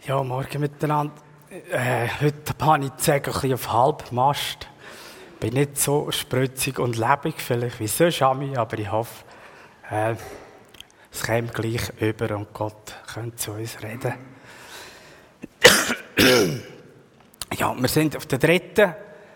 Ja, morgen miteinander. Heute habe ich die Säge ein bisschen auf Halbmast. Bin nicht so spritzig und lebendig vielleicht wie sonst, aber ich hoffe, es kommt gleich über und Gott könnte zu uns reden. Ja, wir sind auf der dritten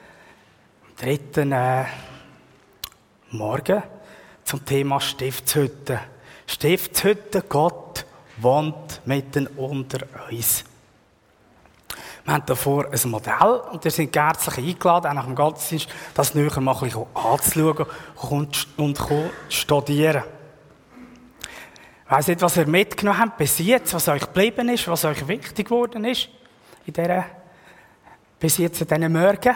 Morgen zum Thema Stiftshütte. Stiftshütte, Gott wohnt mitten unter uns. Wir haben davor ein Modell und wir sind herzlich eingeladen, auch nach dem Gottesdienst, das näher mal ein bisschen anzuschauen und studieren. Ich weiss nicht, was ihr mitgenommen habt bis jetzt, was euch geblieben ist, was euch wichtig geworden ist bis jetzt in diesen Morgen.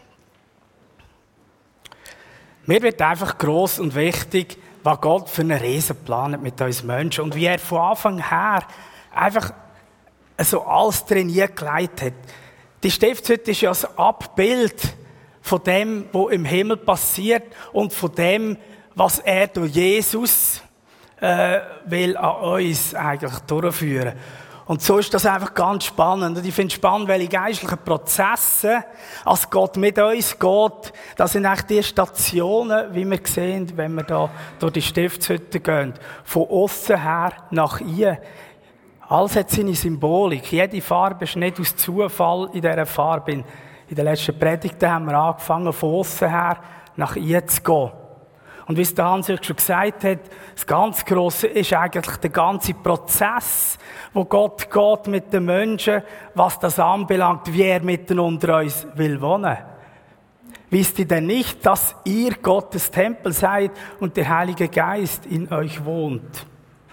Mir wird einfach gross und wichtig, was Gott für einen Riesenplan hat mit uns Menschen und wie er von Anfang her einfach so alles trainiert gelegt hat. Die Stiftshütte ist ja ein Abbild von dem, was im Himmel passiert und von dem, was er durch Jesus will an uns eigentlich durchführen. Und so ist das einfach ganz spannend. Und ich finde es spannend, welche geistlichen Prozesse, als Gott mit uns geht, das sind eigentlich die Stationen, wie wir sehen, wenn wir da durch die Stiftshütte gehen. Von außen her nach innen. Alles hat seine Symbolik. Jede Farbe ist nicht aus Zufall in dieser Farbe. In den letzten Predigten haben wir angefangen, von außen her nach innen zu gehen. Und wie es der Hans schon gesagt hat, das ganz Grosse ist eigentlich der ganze Prozess, wo Gott geht mit den Menschen, was das anbelangt, wie er mitten unter uns will wohnen. Wisst ihr denn nicht, dass ihr Gottes Tempel seid und der Heilige Geist in euch wohnt?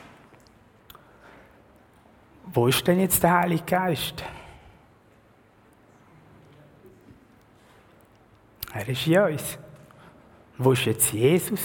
Wo ist denn jetzt der Heilige Geist? Er ist in uns. Wo ist jetzt Jesus?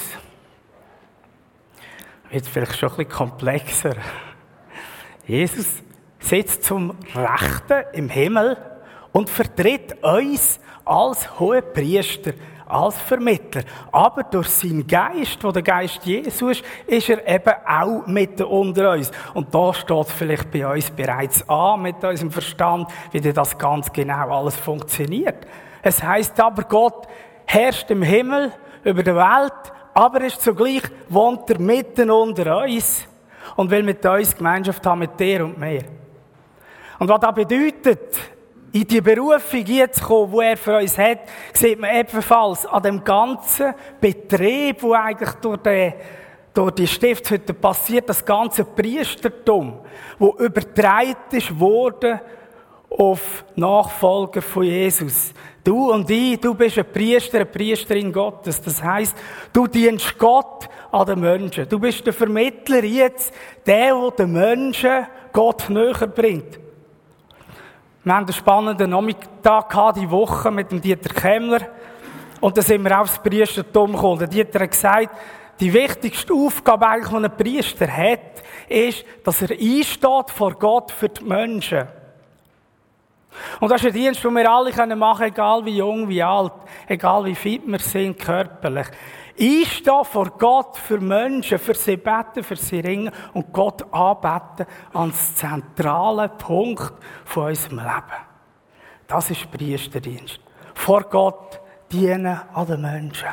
Jetzt vielleicht schon ein bisschen komplexer. Jesus sitzt zum Rechten im Himmel und vertritt uns als Hohepriester, als Vermittler. Aber durch seinen Geist, wo der Geist Jesu ist er eben auch mitten unter uns. Und da steht vielleicht bei uns bereits an, mit unserem Verstand, wie das ganz genau alles funktioniert. Es heisst aber, Gott herrscht im Himmel über die Welt, aber ist zugleich wohnt er mitten unter uns und will mit uns Gemeinschaft haben, mit dir und mir. Und was das bedeutet, in die Berufung jetzt kommen, die er für uns hat, sieht man ebenfalls an dem ganzen Betrieb, der eigentlich durch die Stiftshütte passiert, das ganze Priestertum, das übertragen ist worden auf Nachfolger von Jesus. Du und ich, du bist ein Priester, eine Priesterin Gottes. Das heisst, du dienst Gott an den Menschen. Du bist der Vermittler jetzt, der den Menschen Gott näher bringt. Wir haben einen spannenden Nachmittag gehabt, die Woche mit dem Dieter Kemmler. Und dann sind wir aufs Priestertum gekommen. Der Dieter hat gesagt, die wichtigste Aufgabe eigentlich, die ein Priester hat, ist, dass er einsteht vor Gott für die Menschen. Und das ist ein Dienst, den wir alle machen können, egal wie jung, wie alt, egal wie fit wir sind körperlich. Einstehen vor Gott für Menschen, für sie beten, für sie ringen und Gott anbeten als zentralen Punkt von unserem Leben. Das ist Priesterdienst. Vor Gott dienen an den Menschen.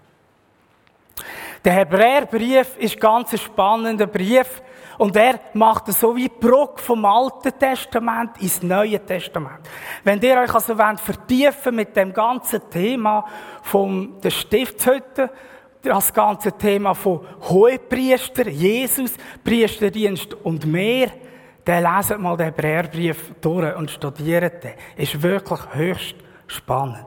Der Hebräerbrief ist ganz ein spannender Brief. Und er macht es so wie Brücke vom Alten Testament ins Neue Testament. Wenn ihr euch also vertiefen mit dem ganzen Thema der Stiftshütte, das ganze Thema von Hohepriester, Jesus, Priesterdienst und mehr, dann leset mal den Hebräerbrief durch und studiert den. Ist wirklich höchst spannend.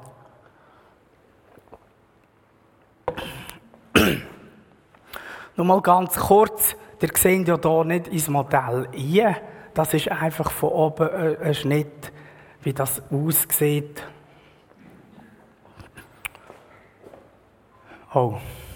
Nochmal ganz kurz. Ihr seht ja hier nicht ins Modell rein. Das ist einfach von oben ein Schnitt, wie das aussieht. Oh.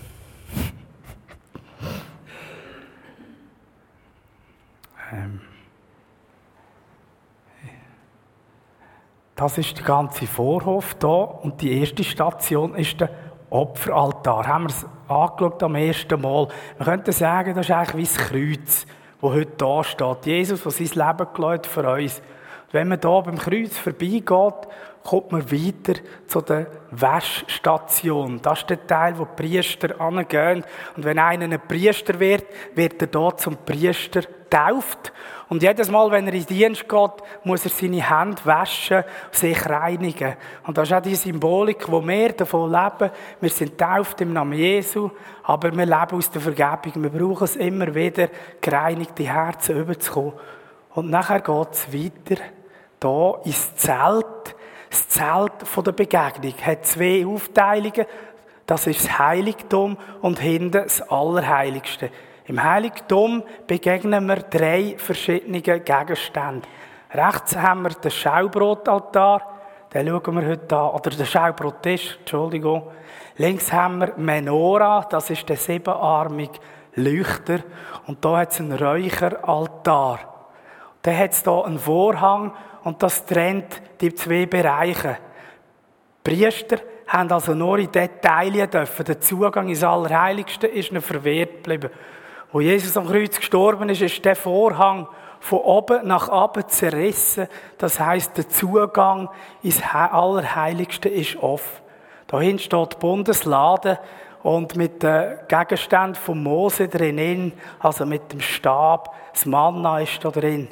Das ist der ganze Vorhof hier und die erste Station ist der Opferaltar. Haben wir es angeschaut am ersten Mal. Man könnte sagen, das ist eigentlich wie das Kreuz, das heute da steht. Jesus, der sein Leben gelassen hat für uns. Wenn man hier beim Kreuz vorbeigeht, kommt man weiter zu der Waschstation. Das ist der Teil, wo die Priester hingehen. Und wenn einer ein Priester wird, wird er dort zum Priester getauft. Und jedes Mal, wenn er in den Dienst geht, muss er seine Hände waschen, sich reinigen. Und das ist auch die Symbolik, wo wir davon leben. Wir sind getauft im Namen Jesu, aber wir leben aus der Vergebung. Wir brauchen es immer wieder, gereinigte Herzen überzukommen. Und nachher geht es weiter, hier ins Zelt. Das Zelt der Begegnung hat 2 Aufteilungen. Das ist das Heiligtum und hinten das Allerheiligste. Im Heiligtum begegnen wir 3 verschiedene Gegenstände. Rechts haben wir den Schaubrotaltar, den schauen wir heute an, oder den Schaubrottisch, Entschuldigung. Links haben wir Menora, das ist der 7-armige Leuchter. Und da hat es einen Räucheraltar. Dann hat es hier einen Vorhang und das trennt die 2 Bereiche. Die Priester haben also nur in Details dürfen. Der Zugang ins Allerheiligste ist ihnen verwehrt geblieben. Wo Jesus am Kreuz gestorben ist, ist der Vorhang von oben nach unten zerrissen. Das heisst, der Zugang ins Allerheiligste ist offen. Dahin steht die Bundeslade und mit den Gegenständen von Mose drinnen, also mit dem Stab, das Manna ist da drin.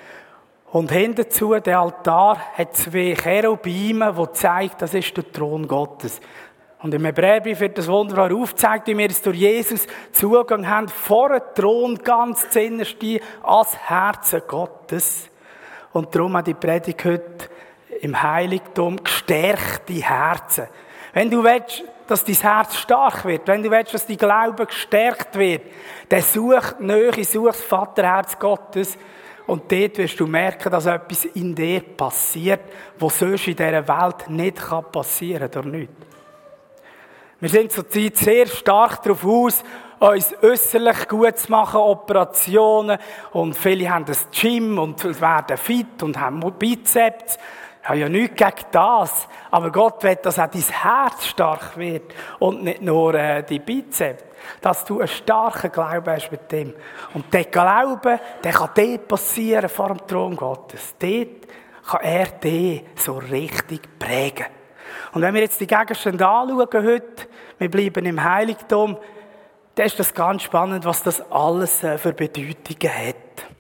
Und hinterzu, der Altar hat 2 Cherubime, die zeigen, das ist der Thron Gottes. Und im Hebräerbrief wird das wunderbar aufgezeigt, wie wir jetzt durch Jesus Zugang haben, vor dem Thron ganz zu innerste als Herzen Gottes. Und darum hat die Predigt heute im Heiligtum gestärkte Herzen. Wenn du willst, dass dein Herz stark wird, wenn du willst, dass dein Glaube gestärkt wird, dann such die Nähe, such das Vaterherz Gottes. Und dort wirst du merken, dass etwas in dir passiert, was sonst in dieser Welt nicht passieren kann, oder nicht. Wir sind zurzeit sehr stark darauf aus, uns äußerlich gut zu machen, Operationen. Und viele haben das Gym und werden fit und haben Bizeps. Ich habe ja nichts gegen das. Aber Gott will, dass auch dein Herz stark wird und nicht nur die Bizeps. Dass du einen starken Glauben hast mit dem. Und der Glaube, der kann dort passieren vor dem Thron Gottes. Dort kann er dich so richtig prägen. Und wenn wir jetzt die Gegenstände anschauen heute, wir bleiben im Heiligtum, dann ist das ganz spannend, was das alles für Bedeutungen hat.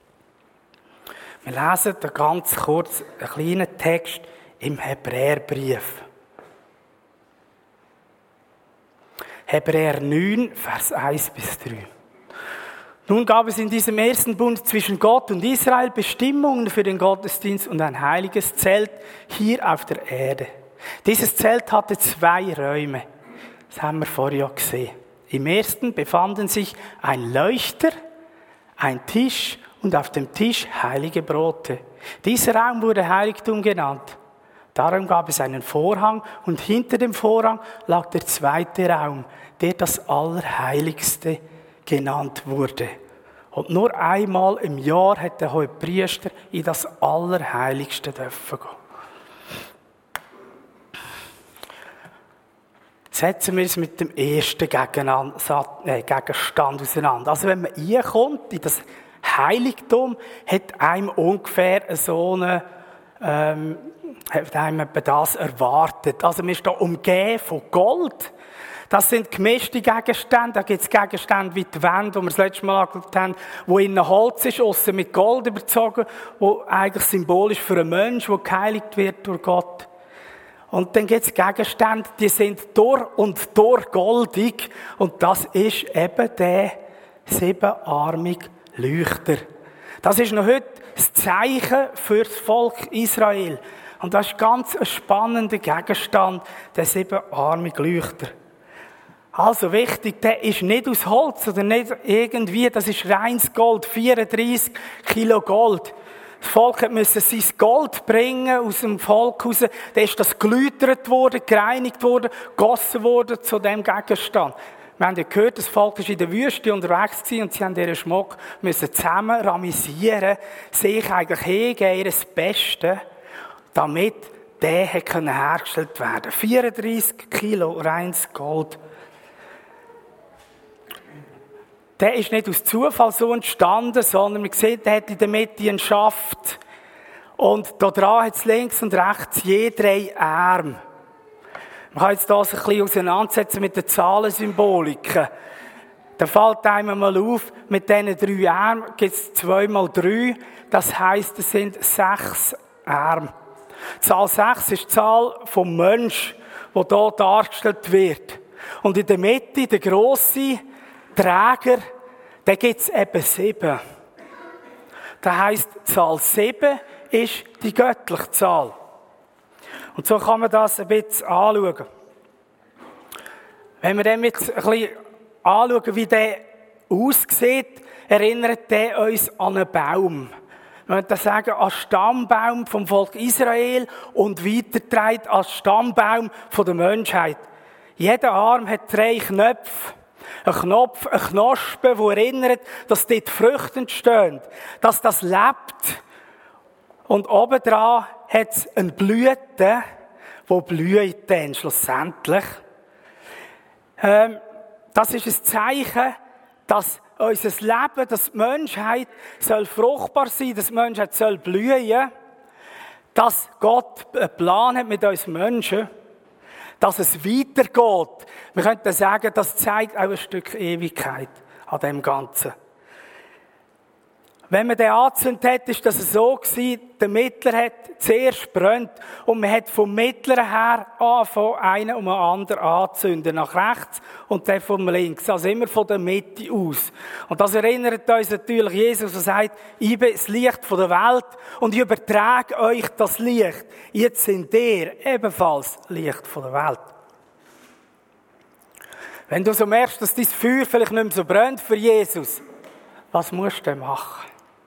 Wir lesen da ganz kurz einen kleinen Text im Hebräerbrief. Hebräer 9, Vers 1 bis 3. Nun gab es in diesem ersten Bund zwischen Gott und Israel Bestimmungen für den Gottesdienst und ein heiliges Zelt hier auf der Erde. Dieses Zelt hatte 2 Räume. Das haben wir vorher ja gesehen. Im ersten befanden sich ein Leuchter, ein Tisch und auf dem Tisch heilige Brote. Dieser Raum wurde Heiligtum genannt. Darum gab es einen Vorhang und hinter dem Vorhang lag der zweite Raum, der das Allerheiligste genannt wurde. Und nur einmal im Jahr hat der Hohepriester in das Allerheiligste dürfen gehen. Setzen wir es mit dem ersten Gegenstand auseinander. Also wenn man reinkommt in das Heiligtum, hat einem ungefähr so eine, hat einem das erwartet. Also man ist da umgeben von Gold. Das sind gemischte Gegenstände. Da gibt es Gegenstände wie die Wände, die wir das letzte Mal angeschaut haben, wo innen Holz ist, aussen mit Gold überzogen, wo eigentlich symbolisch für einen Menschen, der geheiligt wird durch Gott. Und dann gibt es Gegenstände, die sind durch und durch goldig. Und das ist eben der 7-armige Leuchter. Das ist noch heute das Zeichen für das Volk Israel. Und das ist ganz ein spannender Gegenstand, der 7-armige Leuchter. Also wichtig, der ist nicht aus Holz oder nicht irgendwie, das ist reines Gold, 34 Kilo Gold. Das Volk musste sein Gold bringen aus dem Volk raus. Dann ist das geläutert worden, gereinigt worden, gegossen worden zu dem Gegenstand. Wir haben ja gehört, das Volk war in der Wüste unterwegs gewesen und sie haben ihren Schmuck müssen zusammen ramisieren, sich eigentlich hingeben, ihr Bestes, damit der hergestellt werden konnte. 34 Kilo reines Gold. Der ist nicht aus Zufall so entstanden, sondern man sieht, der hat in der Mitte einen Schaft. Und da dran hat es links und rechts je 3 Arme. Man kann jetzt das ein bisschen auseinandersetzen mit den Zahlensymboliken. Da fällt einem mal auf, mit diesen 3 Armen gibt es 2 mal 3. Das heisst, es sind 6 Arme. Die Zahl 6 ist die Zahl vom Mensch, die hier dargestellt wird. Und in der Mitte, der grosse Träger, da gibt es eben 7. Das heisst, die Zahl 7 ist die göttliche Zahl. Und so kann man das ein bisschen anschauen. Wenn wir dann jetzt ein bisschen anschauen, wie der aussieht, erinnert der uns an einen Baum. Wir würden sagen, an den Stammbaum vom Volk Israel und weitergetragen als Stammbaum der Menschheit. Jeder Arm hat 3 Knöpfe. Ein Knopf, eine Knospe, die erinnert, dass dort Früchte entstehen, dass das lebt. Und obendran hat es eine Blüte, die blüht dann schlussendlich. Das ist ein Zeichen, dass unser Leben, dass die Menschheit soll fruchtbar sein, dass die Menschheit soll blühen, dass Gott einen Plan hat mit uns Menschen, dass es weitergeht. Wir könnten sagen, das zeigt auch ein Stück Ewigkeit an dem Ganzen. Wenn man den angezündet hat, ist das so gewesen, der Mittler hat zuerst brennt und man hat vom Mittleren her angefangen, einen um den anderen anzünden, nach rechts und dann vom links, also immer von der Mitte aus. Und das erinnert uns natürlich Jesus, der sagt, ich bin das Licht von der Welt und ich übertrage euch das Licht. Jetzt sind ihr ebenfalls Licht von der Welt. Wenn du so merkst, dass dein Feuer vielleicht nicht mehr so brennt für Jesus, was musst du denn machen?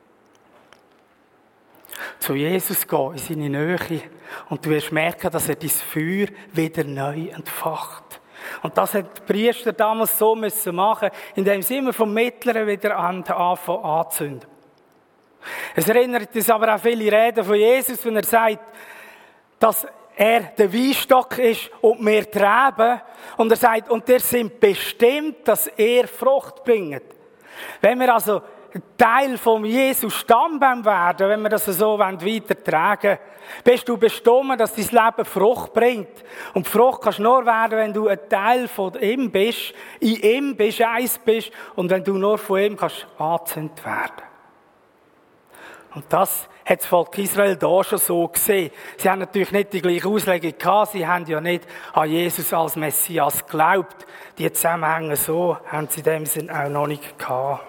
Zu Jesus gehen, in seine Nähe. Und du wirst merken, dass er dein Feuer wieder neu entfacht. Und das hat die Priester damals so müssen machen, indem sie immer vom Mittleren wieder anfangen anzünden. Es erinnert uns aber auch viele Reden von Jesus, wenn er sagt, dass er der Weinstock ist und wir die Reben. Und er sagt, und ihr sind bestimmt, dass ihr Frucht bringt. Wenn wir also Teil vom Jesus Stammbaum werden, wenn wir das so weitertragen wollen, bist du bestimmt, dass dein Leben Frucht bringt. Und Frucht kannst du nur werden, wenn du ein Teil von ihm bist, in ihm bist, eins bist, und wenn du nur von ihm kannst angezündet werden. Und das hat das Volk Israel da schon so gesehen. Sie haben natürlich nicht die gleiche Auslegung gehabt, sie haben ja nicht an Jesus als Messias geglaubt. Die Zusammenhänge so haben sie in dem Sinn auch noch nicht gehabt.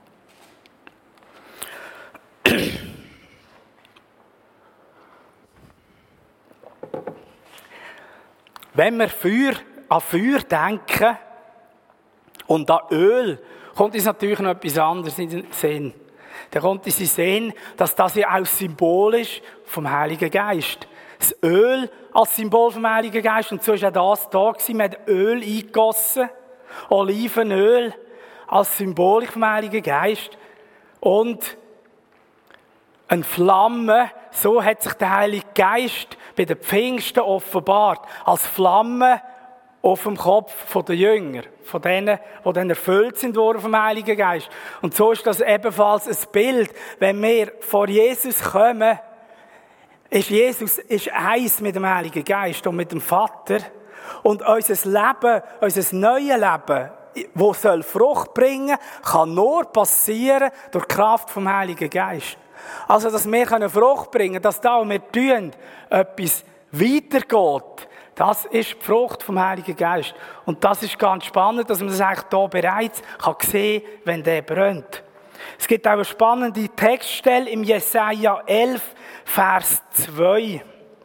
Wenn wir an Feuer denken und an Öl, kommt uns natürlich noch etwas anderes in den Sinn. Dann kommt uns in den Sinn, dass das ja auch symbolisch vom Heiligen Geist. Das Öl als Symbol vom Heiligen Geist. Und so war auch das da gewesen. Man hat Öl eingegossen, Olivenöl als Symbol vom Heiligen Geist. Und eine Flamme, so hat sich der Heilige Geist bei den Pfingsten offenbart, als Flamme auf dem Kopf der Jünger, von denen, die dann erfüllt sind worden vom Heiligen Geist. Und so ist das ebenfalls ein Bild, wenn wir vor Jesus kommen, ist Jesus eins mit dem Heiligen Geist und mit dem Vater. Und unser Leben, unser neues Leben, das soll Frucht bringen, kann nur passieren durch die Kraft vom Heiligen Geist. Also, dass wir Frucht bringen können, dass da, was wir tun, etwas weitergeht, das ist die Frucht vom Heiligen Geist. Und das ist ganz spannend, dass man das eigentlich hier bereits sehen kann, wenn der brennt. Es gibt auch eine spannende Textstelle im Jesaja 11, Vers 2.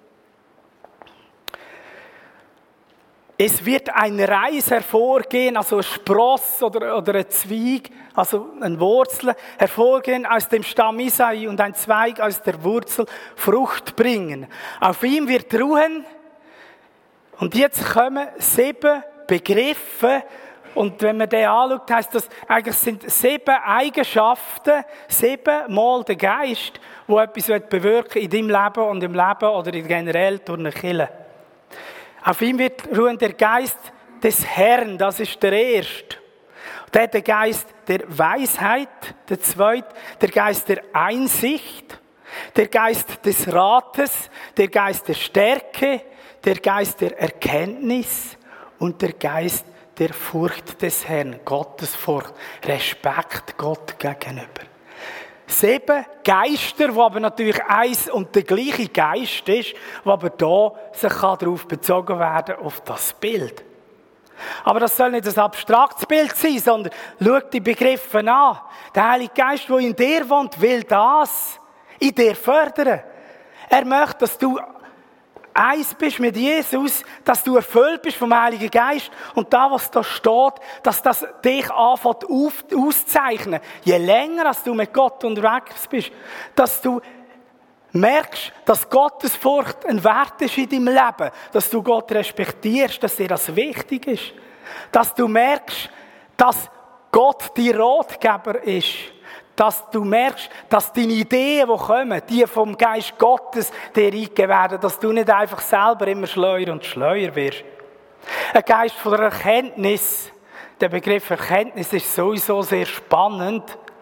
Es wird ein Reis hervorgehen, also ein Spross oder ein Zweig, also eine Wurzel, hervorgehen aus dem Stamm Isai und ein Zweig aus der Wurzel Frucht bringen. Auf ihm wird ruhen. Und jetzt kommen 7 Begriffe. Und wenn man den anschaut, heisst das, eigentlich sind 7 Eigenschaften, 7 Mal der Geist, der etwas bewirken in deinem Leben und im Leben oder generell durch eine Kirche. Auf ihm wird ruhen der Geist des Herrn, das ist der Erste. Der Geist der Weisheit, der Zweite, der Geist der Einsicht, der Geist des Rates, der Geist der Stärke, der Geist der Erkenntnis und der Geist der Furcht des Herrn, Gottesfurcht, Respekt Gott gegenüber. 7 Geister, wo aber natürlich eins und der gleiche Geist ist, wo aber da sich darauf bezogen werden auf das Bild. Aber das soll nicht ein abstraktes Bild sein, sondern schau die Begriffe an. Der Heilige Geist, der in dir wohnt, will das in dir fördern. Er möchte, dass du eins bist mit Jesus, dass du erfüllt bist vom Heiligen Geist und da, was da steht, dass das dich anfängt auszeichnen. Je länger als du mit Gott unterwegs bist, dass du merkst, dass Gottesfurcht ein Wert ist in deinem Leben, dass du Gott respektierst, dass dir das wichtig ist, dass du merkst, dass Gott dein Ratgeber ist, dass du merkst, dass deine Ideen, die kommen, die vom Geist Gottes dir eingegeben werden, dass du nicht einfach selber immer schleuer und schleuer wirst. Ein Geist von der Erkenntnis, der Begriff Erkenntnis ist sowieso sehr spannend,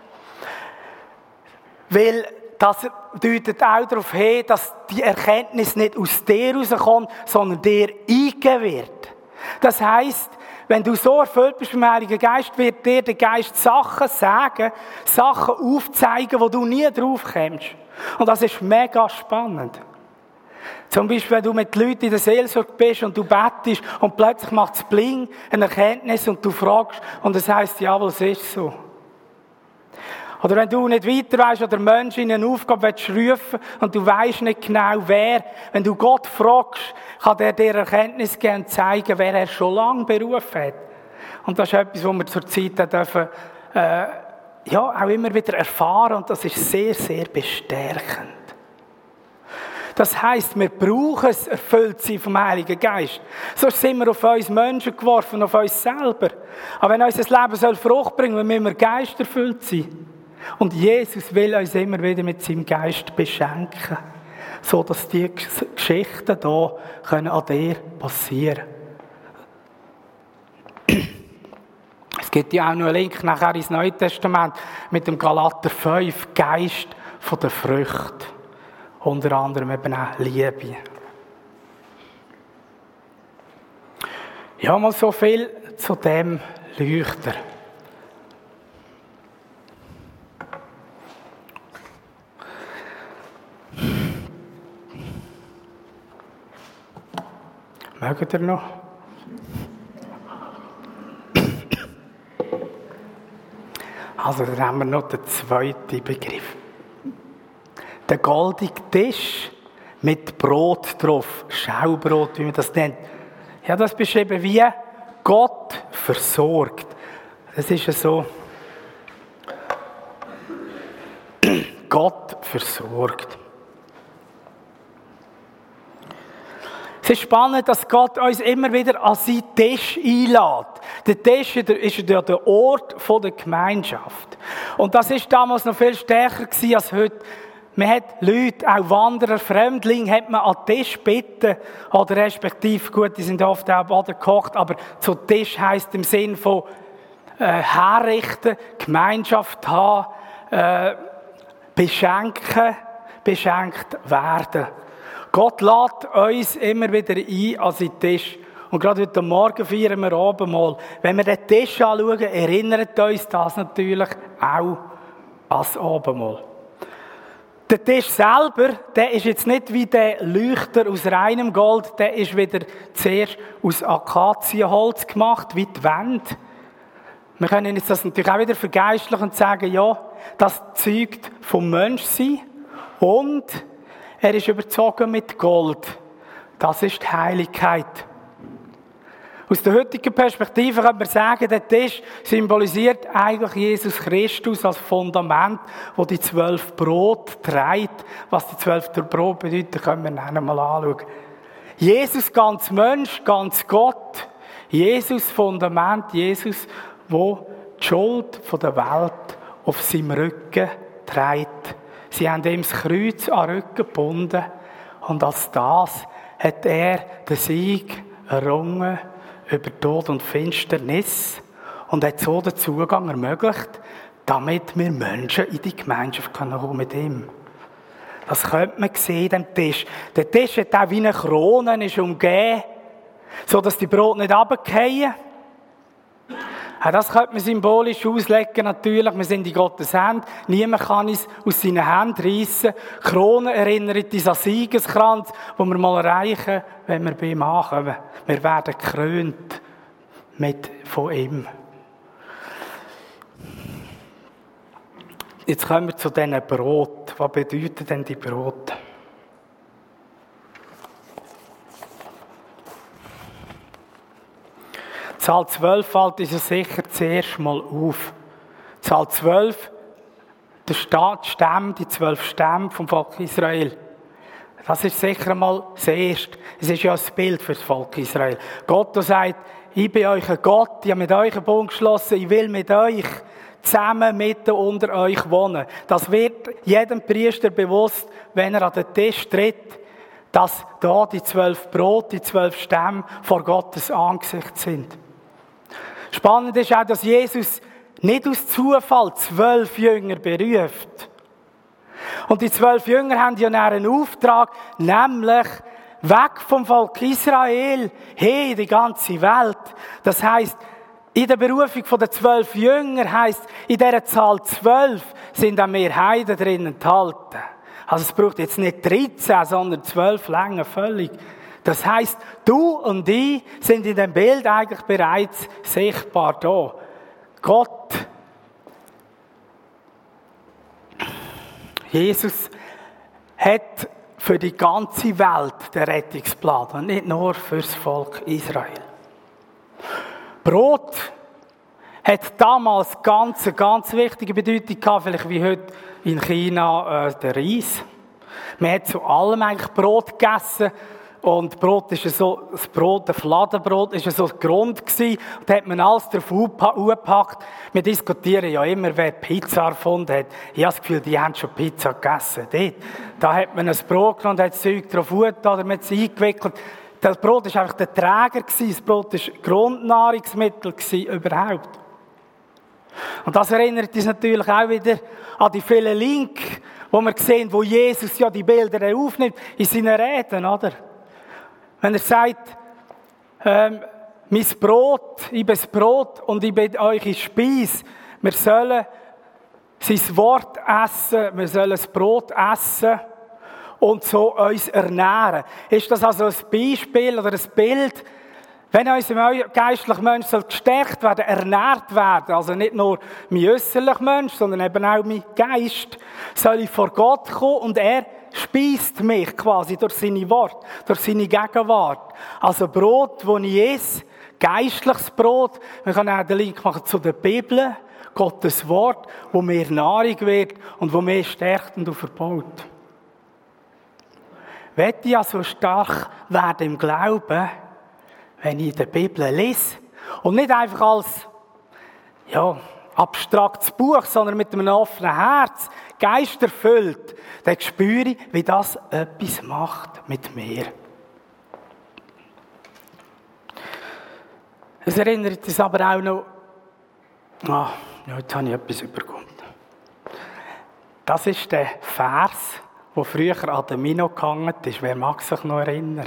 weil das deutet auch darauf hin, dass die Erkenntnis nicht aus dir rauskommt, sondern dir eingegeben wird. Das heisst, wenn du so erfüllt bist vom Heiligen Geist, wird dir der Geist Sachen sagen, Sachen aufzeigen, wo du nie drauf kommst. Und das ist mega spannend. Zum Beispiel, wenn du mit Leuten in der Seelsorge bist und du bettest und plötzlich macht es Bling, eine Erkenntnis und du fragst und es heisst, jawohl, es ist so. Oder wenn du nicht weiter weisst oder Menschen in eine Aufgabe rufen und du weisst nicht genau wer, wenn du Gott fragst, kann er dir Erkenntnis geben und zeigen, wer er schon lange berufen hat. Und das ist etwas, was wir zur Zeit dürfen, auch immer wieder erfahren und das ist sehr, sehr bestärkend. Das heisst, wir brauchen es, erfüllt sein vom Heiligen Geist. Sonst sind wir auf uns Menschen geworfen, auf uns selber. Aber wenn unser Leben Frucht bringen soll, müssen wir geisterfüllt sein. Und Jesus will uns immer wieder mit seinem Geist beschenken, so dass die Geschichten hier an dir passieren können. Es gibt ja auch noch einen Link nachher ins Neue Testament mit dem Galater 5, Geist von der Frucht. Unter anderem eben auch Liebe. Ja, mal so viel zu dem Leuchter. Mögt ihr noch? Also, dann haben wir noch den zweiten Begriff. Der goldige Tisch mit Brot drauf, Schaubrot, wie man das nennt. Ja, das beschrieben wie Gott versorgt. Das ist ja so. Gott versorgt. Es ist spannend, dass Gott uns immer wieder an seinen Tisch einlädt. Der Tisch ist ja der Ort der Gemeinschaft. Und das ist damals noch viel stärker gewesen als heute. Man hat Leute, auch Wanderer, Fremdlinge, hat man an den Tisch bitten. Oder respektive, gut, die sind oft auch Baden gekocht, aber zu Tisch heisst im Sinn von herrichten, Gemeinschaft haben, beschenkt werden. Gott lädt uns immer wieder ein an seinen Tisch. Und gerade heute Morgen feiern wir Abendmahl. Wenn wir den Tisch anschauen, erinnert uns das natürlich auch an das Abendmahl. Der Tisch selber, der ist jetzt nicht wie der Leuchter aus reinem Gold, der ist wieder zuerst aus Akazienholz gemacht, wie die Wände. Wir können jetzt das natürlich auch wieder vergeistlichen und sagen, ja, das zeugt vom Menschsein und er ist überzogen mit Gold. Das ist die Heiligkeit. Aus der heutigen Perspektive kann man sagen, der Tisch symbolisiert eigentlich Jesus Christus als Fundament, wo die 12 Brot trägt. Was die 12 Brot bedeuten, können wir nachher mal anschauen. Jesus ganz Mensch, ganz Gott. Jesus Fundament, Jesus, wo die Schuld der Welt auf seinem Rücken trägt. Sie haben ihm das Kreuz an den Rücken gebunden und als das hat er den Sieg errungen über Tod und Finsternis und hat so den Zugang ermöglicht, damit wir Menschen in die Gemeinschaft kommen mit ihm. Das könnte man sehen, dem Tisch. Der Tisch hat auch wie eine Krone, ist umgeben, so dass die Brote nicht runterfallen. Auch das könnte man symbolisch auslegen, natürlich. Wir sind in Gottes Hand. Niemand kann es aus seinen Händen reissen. Die Krone erinnert uns an Siegeskranz, den wir mal erreichen, wenn wir bei ihm ankommen. Wir werden gekrönt von ihm. Jetzt kommen wir zu diesen Brot. Was bedeuten denn die Brote? Zahl 12 fällt uns ja sicher zuerst mal auf. Zahl 12, der Stamm, die 12 Stämme vom Volk Israel. Das ist sicher mal das Erste. Es ist ja ein Bild für das Volk Israel. Gott sagt, ich bin euch ein Gott, ich habe mit euch einen Bund geschlossen, ich will mit euch zusammen mitten unter euch wohnen. Das wird jedem Priester bewusst, wenn er an den Tisch tritt, dass da die 12 Brote, die 12 Stämme vor Gottes Angesicht sind. Spannend ist auch, dass Jesus nicht aus Zufall 12 Jünger beruft. Und die 12 Jünger haben ja einen Auftrag, nämlich weg vom Volk Israel, hin in die ganze Welt. Das heisst, in der Berufung der 12 Jünger heisst, in dieser Zahl 12 sind auch mehr Heiden drin enthalten. Also es braucht jetzt nicht 13, sondern 12 Längen völlig. Das heisst, du und ich sind in dem Bild eigentlich bereits sichtbar da. Gott, Jesus, hat für die ganze Welt den Rettungsplan und nicht nur für das Volk Israel. Brot hat damals ganz wichtige Bedeutung gehabt, vielleicht wie heute in China der Reis. Man hat zu allem eigentlich Brot gegessen. Und Brot ist so, das Fladenbrot ist so ein Grund gewesen. Und da hat man alles drauf aufgepackt. Wir diskutieren ja immer, wer Pizza erfunden hat. Ich habe das Gefühl, die haben schon Pizza gegessen. Da hat man ein Brot genommen, hat das Zeug drauf getan, oder man hat es eingewickelt. Das Brot war einfach der Träger gewesen. Das Brot war Grundnahrungsmittel gewesen, überhaupt. Und das erinnert uns natürlich auch wieder an die vielen Links, wo wir sehen, wo Jesus ja die Bilder aufnimmt in seinen Reden, oder? Wenn er sagt, mein Brot, ich bin das Brot und ich bin eure Speise. Wir sollen sein Wort essen, wir sollen das Brot essen und so uns ernähren. Ist das also ein Beispiel oder ein Bild? Wenn unser geistlicher Mensch soll gestärkt werden, ernährt werden, also nicht nur mein äußerlicher Mensch, sondern eben auch mein Geist, soll ich vor Gott kommen und er speist mich quasi durch seine Worte, durch seine Gegenwart. Also Brot, das ich esse, geistliches Brot. Wir können auch den Link machen zu der Bibel, Gottes Wort, wo mir Nahrung wird und wo mir stärkt und verbaut. Will ich also stark werden im Glauben, wenn ich die Bibel lese und nicht einfach als abstraktes Buch, sondern mit einem offenen Herz, geisterfüllt, dann spüre ich, wie das etwas macht mit mir. Es erinnert uns aber auch noch, jetzt habe ich etwas überkommen. Das ist der Vers, der früher an der Mino gehangen ist. Wer mag sich noch erinnern?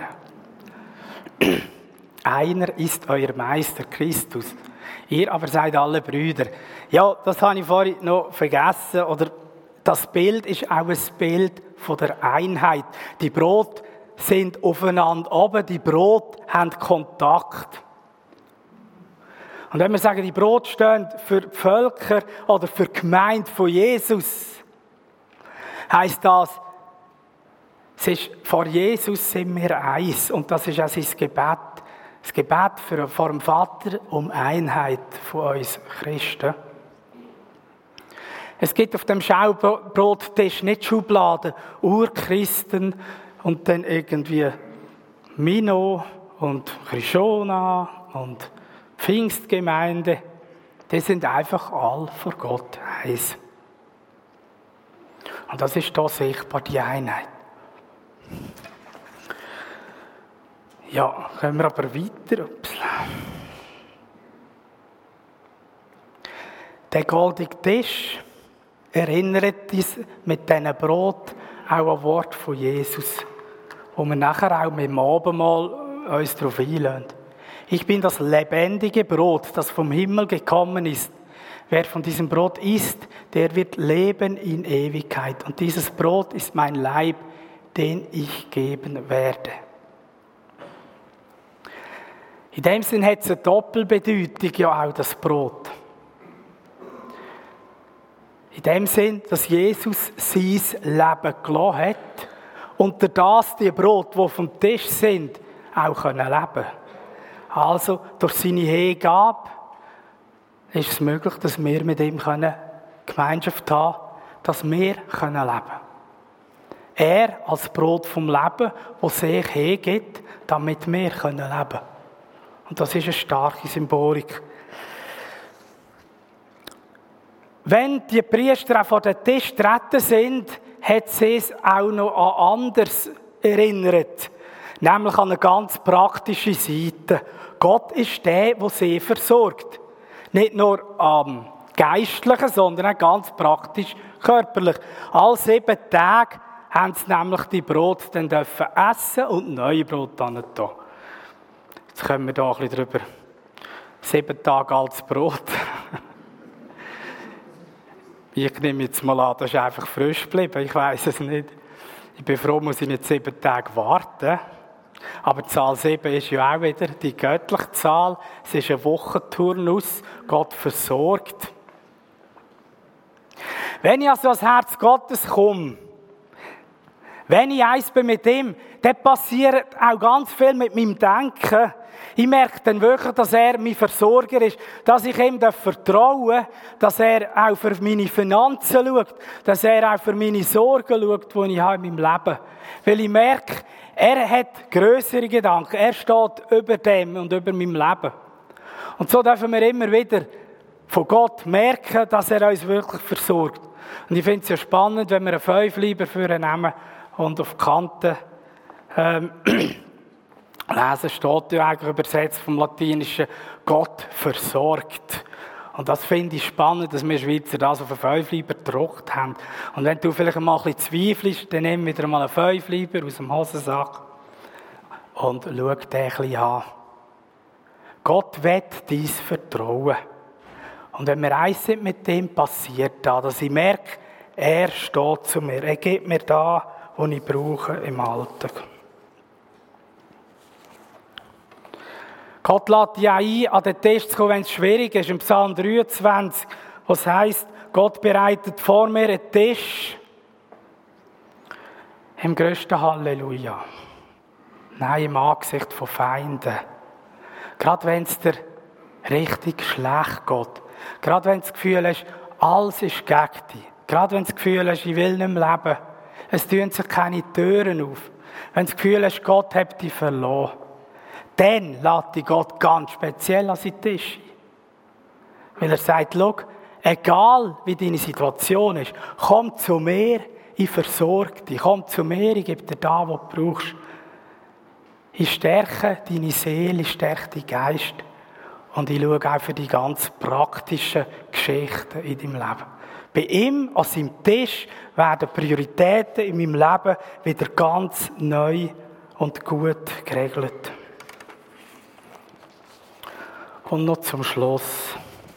Einer ist euer Meister, Christus. Ihr aber seid alle Brüder. Ja, das habe ich vorhin noch vergessen. Oder das Bild ist auch ein Bild von der Einheit. Die Brote sind aufeinander oben, die Brote haben Kontakt. Und wenn wir sagen, die Brote stehen für die Völker oder für die Gemeinde von Jesus, heisst das, vor Jesus sind wir eins. Und das ist auch sein Gebet. Das Gebet vor dem Vater um Einheit von uns Christen. Es gibt auf dem Schaubrottisch nicht Schubladen, Urchristen und dann irgendwie Mino und Krishona und Pfingstgemeinde. Die sind einfach all vor Gott eins. Und das ist hier sichtbar, die Einheit. Ja, können wir aber weiter. Der goldige Tisch erinnert uns mit diesen Brot auch ein Wort von Jesus, wo wir nachher auch mit dem Abendmahl uns darauf einlassen. Ich bin das lebendige Brot, das vom Himmel gekommen ist. Wer von diesem Brot isst, der wird leben in Ewigkeit. Und dieses Brot ist mein Leib, den ich geben werde. In dem Sinn hat es eine Doppelbedeutung, ja auch das Brot. In dem Sinn, dass Jesus sein Leben gelassen hat und durch das die Brot, die vom Tisch sind, auch leben können. Also durch seine Hingabe ist es möglich, dass wir mit ihm Gemeinschaft haben können, dass wir leben können. Er als Brot vom Leben, das sich hingibt, damit wir leben können. Und das ist eine starke Symbolik. Wenn die Priester auch vor den Tisch getreten sind, hat sie es auch noch an anderes erinnert. Nämlich an eine ganz praktische Seite. Gott ist der, der sie versorgt. Nicht nur am Geistlichen, sondern auch ganz praktisch körperlich. Alle 7 Tage haben sie nämlich die Brot dann dürfen essen und neue Brot dann tun. Jetzt kommen wir da ein bisschen drüber. 7 Tage altes Brot. Ich nehme jetzt mal an, das ist einfach frisch geblieben. Ich weiss es nicht. Ich bin froh, muss ich nicht 7 Tage warten. Aber die Zahl 7 ist ja auch wieder die göttliche Zahl. Es ist ein Wochenturnus. Gott versorgt. Wenn ich also ans Herz Gottes komme, wenn ich eins bin mit ihm, dann passiert auch ganz viel mit meinem Denken. Ich merke dann wirklich, dass er mein Versorger ist, dass ich ihm vertrauen darf, dass er auch für meine Finanzen schaut, dass er auch für meine Sorgen schaut, die ich habe in meinem Leben. Weil ich merke, er hat grössere Gedanken, er steht über dem und über meinem Leben. Und so dürfen wir immer wieder von Gott merken, dass er uns wirklich versorgt. Und ich finde es ja spannend, wenn wir einen 5 lieber für ihn nehmen und auf die Kante lesen, steht ja eigentlich übersetzt vom Latinischen Gott versorgt. Und das finde ich spannend, dass wir Schweizer das auf einen 5 lieber gedruckt haben. Und wenn du vielleicht mal ein bisschen zweifelst, dann nimm wieder mal einen 5 lieber aus dem Hosensack und schau den ein bisschen an. Gott will dein Vertrauen. Und wenn wir eins sind mit dem, passiert das, dass ich merke, er steht zu mir. Er gibt mir das, was ich brauche im Alltag. Gott lädt dich auch ein, an den Tisch zu kommen, wenn es schwierig ist. Im Psalm 23, wo es heisst, Gott bereitet vor mir einen Tisch im grössten Halleluja. Nein, im Angesicht von Feinden. Gerade wenn es dir richtig schlecht geht. Gerade wenn du das Gefühl hast, alles ist gegen dich. Gerade wenn du das Gefühl hast, ich will nicht mehr leben. Es tun sich keine Türen auf. Wenn du das Gefühl hast, Gott hat dich verloren. Dann lädt dich Gott ganz speziell an seinen Tisch ein. Weil er sagt, schau, egal wie deine Situation ist, komm zu mir, ich versorge dich. Komm zu mir, ich gebe dir das, was du brauchst. Ich stärke deine Seele, ich stärke deinen Geist. Und ich schaue auch für die ganz praktischen Geschichten in deinem Leben. Bei ihm, an seinem Tisch, werden Prioritäten in meinem Leben wieder ganz neu und gut geregelt. Und noch zum Schluss.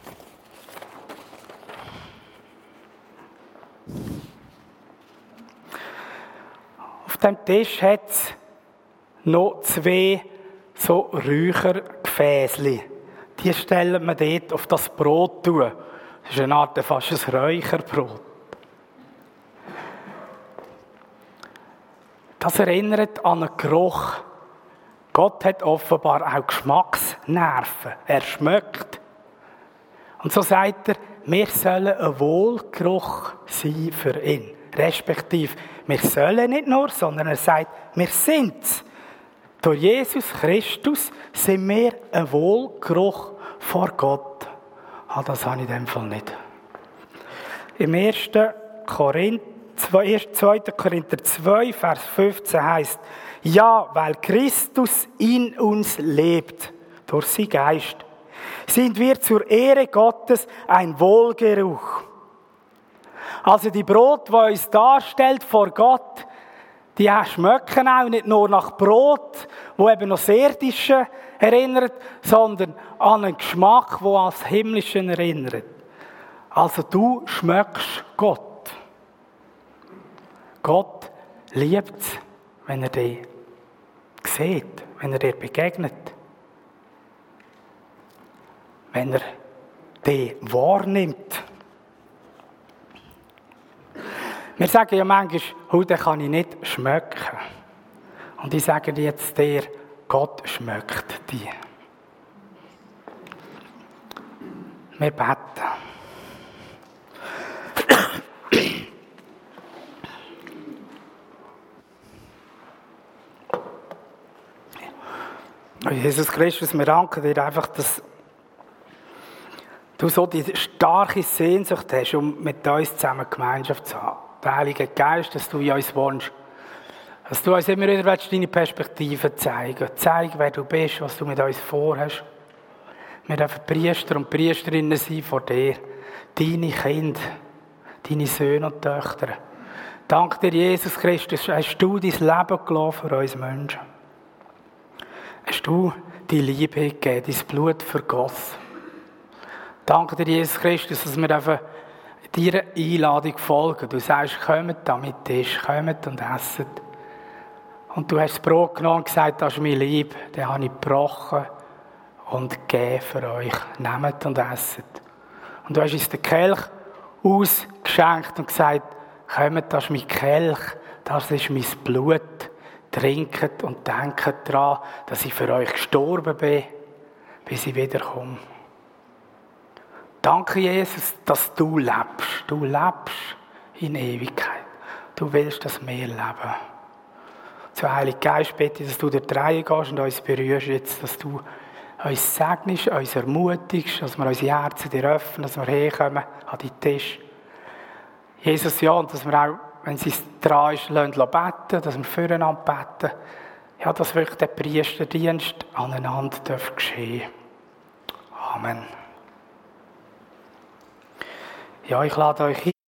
Auf dem Tisch hat es noch 2 so Räuchergefäßchen. Die stellen wir dort auf das Brot tun. Das ist eine Art fast ein Räucherbrot. Das erinnert an einen Geruch. Gott hat offenbar auch Geschmacksnerven. Er schmeckt. Und so sagt er, wir sollen ein Wohlgeruch sein für ihn. Respektive, wir sollen nicht nur, sondern er sagt, wir sind es. Durch Jesus Christus sind wir ein Wohlgeruch vor Gott. Das habe ich in dem Fall nicht. Im 2. Korinther 2, Vers 15 heisst, ja, weil Christus in uns lebt, durch sein Geist, sind wir zur Ehre Gottes ein Wohlgeruch. Also die Brot, die uns darstellt vor Gott, die schmecken auch nicht nur nach Brot, wo eben noch das Irdische erinnert, sondern an einen Geschmack, der an das Himmlische erinnert. Also du schmeckst Gott. Gott liebt es, wenn er dich sieht, wenn er dir begegnet. Wenn er dich wahrnimmt. Wir sagen ja manchmal, heute kann ich nicht schmecken. Und ich sage dir jetzt dir, Gott schmeckt dich. Wir beten. Jesus Christus, wir danken dir einfach, dass du so die starke Sehnsucht hast, um mit uns zusammen Gemeinschaft zu haben. Der Heilige Geist, dass du in uns wohnst. Dass du uns immer wieder deine Perspektive zeigen willst. Zeig, wer du bist, was du mit uns vorhast. Wir dürfen Priester und Priesterinnen sein vor dir. Deine Kinder, deine Söhne und Töchter. Dank dir, Jesus Christus, hast du dein Leben gelassen für uns Menschen. Hast du die Liebe gegeben, dein Blut vergossen. Danke dir, Jesus Christus, dass wir deiner Einladung folgen. Du sagst, kommt da mit Tisch, kommt und esset. Und du hast das Brot genommen und gesagt, das ist mein Lieb, den habe ich gebrochen und gegeben für euch. Nehmt und esset. Und du hast uns den Kelch ausgeschenkt und gesagt, kommt, das ist mein Kelch, das ist mein Blut. Trinket und denkt daran, dass ich für euch gestorben bin, bis ich wiederkomme. Danke, Jesus, dass du lebst. Du lebst in Ewigkeit. Du willst, dass wir leben. Zu Heiligen Geist bitte ich, dass du durch die Reihe gehst und uns berührst jetzt, dass du uns segnest, uns ermutigst, dass wir unsere Herzen dir öffnen, dass wir herkommen an den Tisch. Jesus, ja, und dass wir auch, wenn es dran ist, beten, dass wir füreinander beten. Ja, dass wirklich der Priesterdienst aneinander geschehen darf. Amen. Ja, ich lade euch